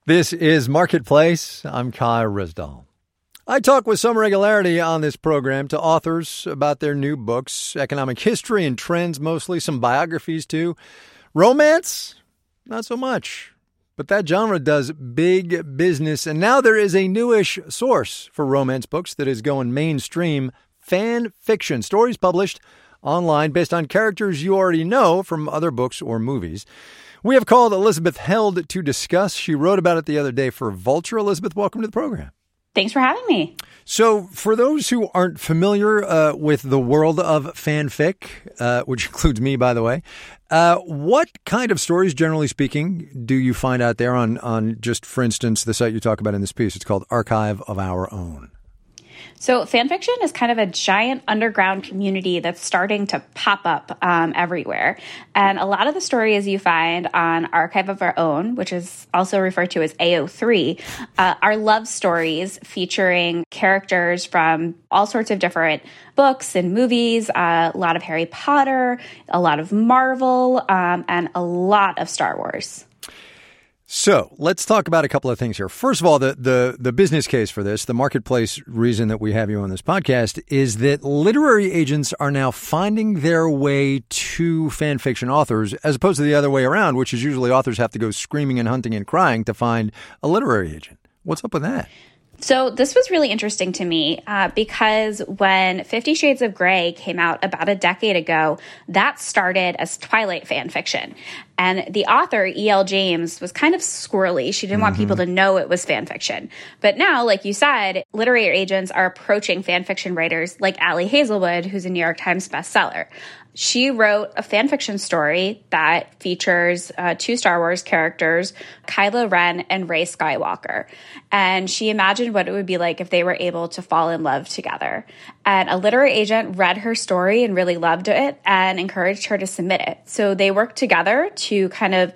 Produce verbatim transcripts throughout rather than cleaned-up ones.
This is Marketplace. I'm Kai Ryssdal. I talk with some regularity on this program to authors about their new books, economic history and trends mostly, some biographies too. Romance? Not so much. But that genre does big business, and now there is a newish source for romance books that is going mainstream, fan fiction, stories published online based on characters you already know from other books or movies. We have called Elizabeth Held to discuss. She wrote about it the other day for Vulture. Elizabeth, welcome to the program. Thanks for having me. So for those who aren't familiar uh, with the world of fanfic, uh, which includes me, by the way, uh, what kind of stories, generally speaking, do you find out there on, on just, for instance, the site you talk about in this piece? It's called Archive of Our Own. So fanfiction is kind of a giant underground community that's starting to pop up um, everywhere. And a lot of the stories you find on Archive of Our Own, which is also referred to as A O three, uh, are love stories featuring characters from all sorts of different books and movies, uh, a lot of Harry Potter, a lot of Marvel, um, and a lot of Star Wars. So let's talk about a couple of things here. First of all, the, the, the business case for this, the marketplace reason that we have you on this podcast is that literary agents are now finding their way to fan fiction authors as opposed to the other way around, which is usually authors have to go screaming and hunting and crying to find a literary agent. What's up with that? So this was really interesting to me uh, because when Fifty Shades of Grey came out about a decade ago, that started as Twilight fan fiction. And the author, E L. James, was kind of squirrely. She didn't mm-hmm. want people to know it was fan fiction. But now, like you said, literary agents are approaching fan fiction writers like Ali Hazelwood, who's a New York Times bestseller. She wrote a fan fiction story that features uh, two Star Wars characters, Kylo Ren and Rey Skywalker. And she imagined what it would be like if they were able to fall in love together. And a literary agent read her story and really loved it and encouraged her to submit it. So they worked together to kind of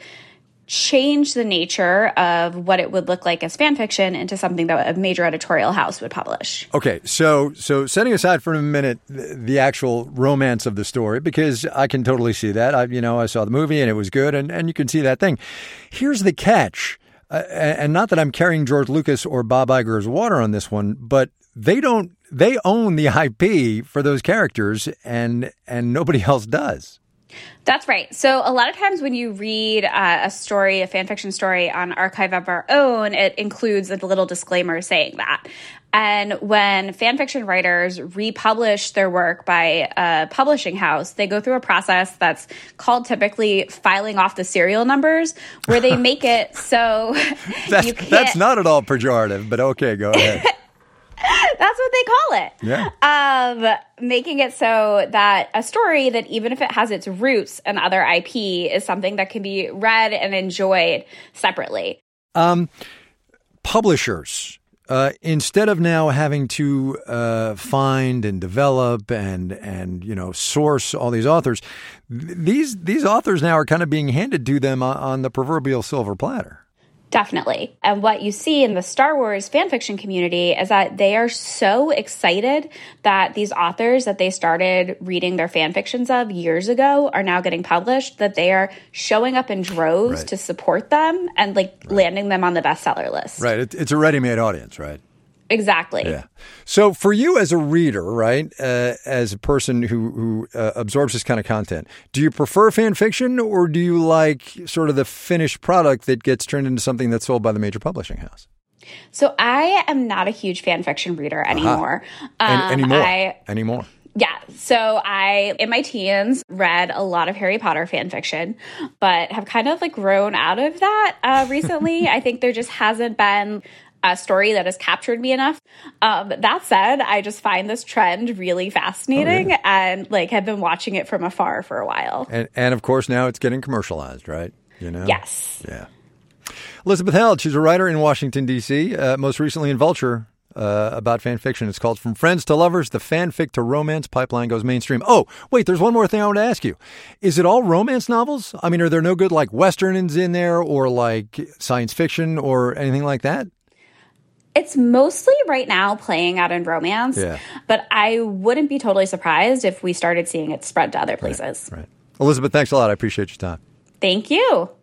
change the nature of what it would look like as fan fiction into something that a major editorial house would publish. Okay, so so setting aside for a minute the, the actual romance of the story, because I can totally see that. I you know I saw the movie and it was good, and, and you can see that thing. Here's the catch, uh, and not that I'm carrying George Lucas or Bob Iger's water on this one, but they don't they own the I P for those characters, and and nobody else does. That's right. So a lot of times when you read uh, a story, a fan fiction story on Archive of Our Own, it includes a little disclaimer saying that. And when fan fiction writers republish their work by a publishing house, they go through a process that's called typically filing off the serial numbers, where they make it so that's, you can't... That's not at all pejorative, but okay, go ahead. That's what they call it. Yeah. Um, making it so that a story that even if it has its roots in other I P is something that can be read and enjoyed separately. Um, publishers, uh, instead of now having to uh, find and develop and and you know source all these authors, th- these these authors now are kind of being handed to them on, on the proverbial silver platter. Definitely. And what you see in the Star Wars fanfiction community is that they are so excited that these authors that they started reading their fanfictions of years ago are now getting published, that they are showing up in droves right. to support them and like right. landing them on the bestseller list. Right. It, it's a ready-made audience, right? Exactly. Yeah. So for you as a reader, right, uh, as a person who, who uh, absorbs this kind of content, do you prefer fan fiction or do you like sort of the finished product that gets turned into something that's sold by the major publishing house? So I am not a huge fan fiction reader anymore. Uh-huh. Um, Any, anymore? I, anymore? Yeah. So I, in my teens, read a lot of Harry Potter fan fiction, but have kind of like grown out of that uh, recently. I think there just hasn't been a story that has captured me enough. Um, that said, I just find this trend really fascinating oh, yeah. and like have been watching it from afar for a while. And, and of course, now it's getting commercialized, right? You know? Yes. Yeah. Elizabeth Held, she's a writer in Washington, D C, uh, most recently in Vulture uh, about fan fiction. It's called From Friends to Lovers, the fanfic to romance pipeline goes mainstream. Oh, wait, there's one more thing I want to ask you. Is it all romance novels? I mean, are there no good like Westerns in there or like science fiction or anything like that? It's mostly right now playing out in romance, yeah. but I wouldn't be totally surprised if we started seeing it spread to other places. Right, right. Elizabeth, thanks a lot. I appreciate your time. Thank you.